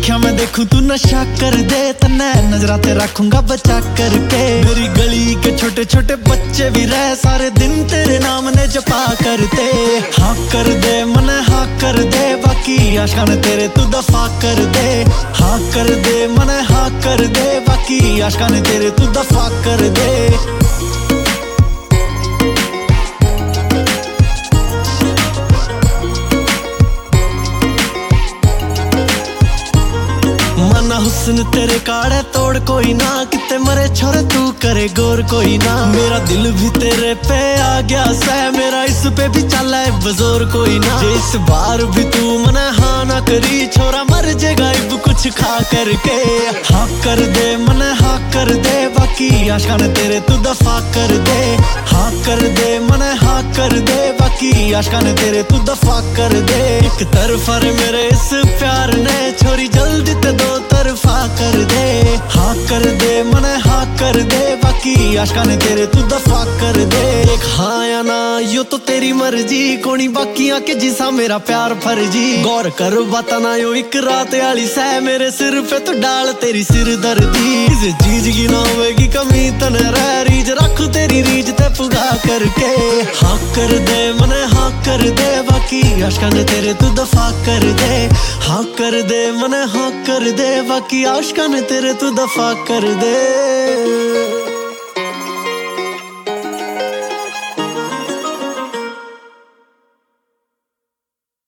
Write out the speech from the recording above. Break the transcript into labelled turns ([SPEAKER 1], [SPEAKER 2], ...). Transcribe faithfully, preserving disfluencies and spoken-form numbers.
[SPEAKER 1] अखियां में देखूं तू नशा कर दे, तन्ने नजरा ते रखूंगा बचा करके। मेरी गली के छोटे छोटे बच्चे भी रह, सारे दिन तेरे नाम ने जपा करते। हाँ कर दे मन हाँ कर दे, बाकी आशिकां तेरे तू दफा कर दे। हाँ कर दे मन हाँ कर दे, बाकी आशिकां तेरे तू दफा कर दे। मना हुस्न तेरे काड़े तोड़ कोई ना, किते मरे छोरे तू करे गोर कोई ना। मेरा दिल भी तेरे पे आ गया सह, मेरा इस पे भी चला है बजोर कोई ना। इस बार भी तू मना हाँ ना करी, छोरा मर जाएगा अब कुछ खा करके। हाँ कर दे मन हाँ कर दे, बाकी आशिकां तेरे तू दफा कर दे। हाँ कर दे मन हाँ कर दे, बाकी आशिकां तेरे तू दफा कर दे। एक तरफा रे मेरे इस प्यार ने, छोरी जल्दी ते दो तरफा कर दे। हाँ कर दे मन हाँ कर दे, बाकी आशिकां तेरे तू दफा कर दे। एक हाँ या ना यो तो तेरी मर्जी, कोनी बाकी आके जिसा मेरा प्यार फर्जी। गौर कर बाता ना यो एक रात आली सह, मेरे सिर पे तो डाल तेरी सिर दर्दी। इस चीज की ना होगी कमी तन रह, रीज रख तेरी रीज ते पुगा करके। हाँ कर दे मन हाँ कर दे, बाकी आशिकां तेरे तू दफा कर दे। हाँ कर दे मन हाँ कर दे, बाकी आशिकां तेरे तू दफा कर दे।